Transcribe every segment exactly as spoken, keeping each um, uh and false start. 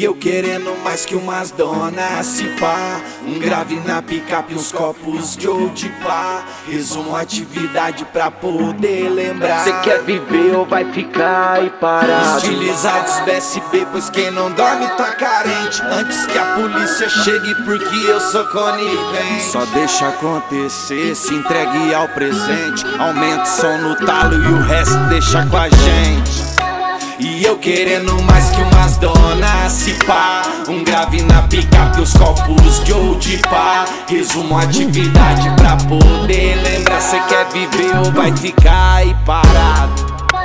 E eu querendo mais que umas donas, se pá. Um grave na picape, uns copos de old pá. Resumo atividade pra poder lembrar. Cê quer viver ou vai ficar aí parado? Estilizados B S B, pois quem não dorme tá carente. Antes que a polícia chegue, porque eu sou conivente. Só deixa acontecer, se entregue ao presente. Aumenta o som no talo e o resto deixa com a gente. E eu querendo mais que umas donas, se pá. Um grave na picape, os copos de old pá. Resumo atividade pra poder lembrar. Cê quer viver ou vai ficar aí parado?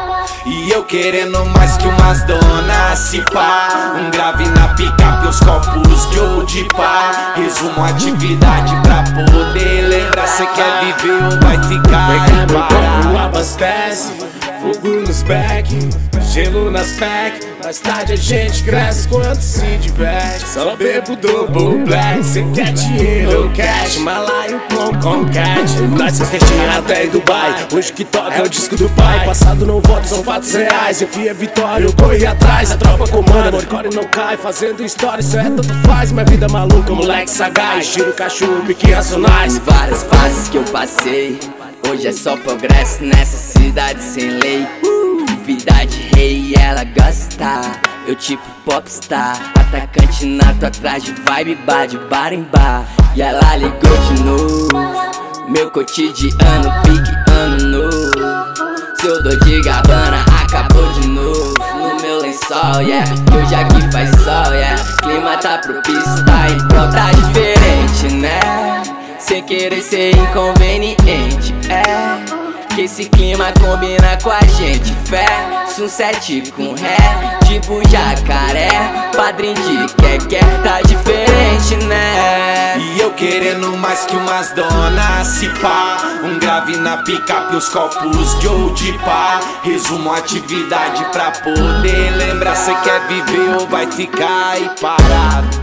E eu querendo mais que umas donas, se pá. Um grave na picape, os copos de old pá. Resumo atividade pra poder lembrar. Cê quer viver ou vai ficar aí parado? Abastece, fogo nos back, gelo nas pack. Mais tarde a gente cresce quando se diverte. Só bebo double black. Cê quer dinheiro, cash, malaio com concat. Nós festinha até em Dubai. Hoje que toca é o disco do pai. Passado não volta, são fatos reais. Eu fui a vitória, eu corri atrás. A tropa comanda, morcore não cai. Fazendo história, isso é tanto faz. Minha vida maluca, moleque sagaz. Tiro cachorro, pique racionais. Várias fases que eu passei. Hoje é só progresso nessa cidade sem lei. Vida de rei, ela gosta. Eu tipo popstar. Atacante nato atrás de vibe, bar de bar em bar. E ela ligou de novo. Meu cotidiano, pique ano novo. Seu dor de Gabbana acabou de novo. No meu lençol, yeah. Que hoje aqui faz sol, yeah. Clima tá propício, tá então tá diferente, né? Sem querer ser inconveniente, é. Que esse clima combina com a gente. Fé, sunset com ré, tipo jacaré. Padrinho de quer-quer, tá diferente, né? E eu querendo mais que umas donas, se pá. Um grave na picape, os copos de old pá. Resumo atividade pra poder lembrar. Cê quer viver ou vai ficar aí parado?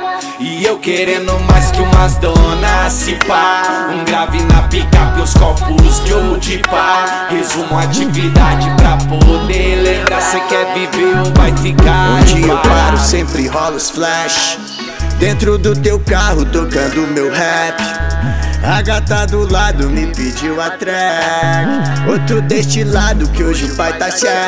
E eu querendo mais que umas donas, se pá. Um grave na picape, os copos de old pá. Resumo atividade pra poder lembrar. Cê quer viver ou vai ficar aí Onde eu paro parado? sempre rola os flash. Dentro do teu carro tocando meu rap. A gata do lado me pediu a track. Outro deste lado que hoje o pai tá cheio.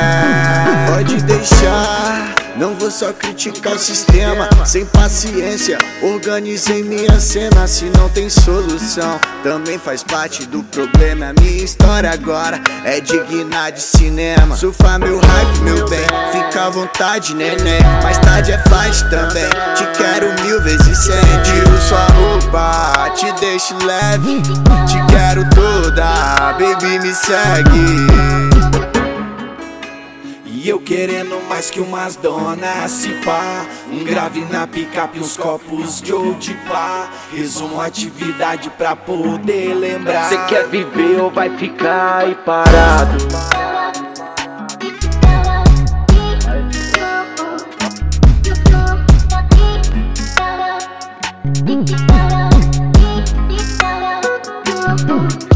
Pode deixar, não vou só criticar o sistema. Sem paciência, organizei minha cena. Se não tem solução, também faz parte do problema. A minha história agora é digna de cinema. Surfa meu hype, meu bem, fica à vontade, neném. Mais tarde é faz também, te quero mil vezes cem. Tiro sua roupa, te deixo leve. Te quero toda, baby me segue. E eu querendo mais que umas donas, se pá. Um grave na picape, uns copos de old pá. Resumo atividade pra poder lembrar. Cê quer viver ou vai ficar aí parado? Thank you.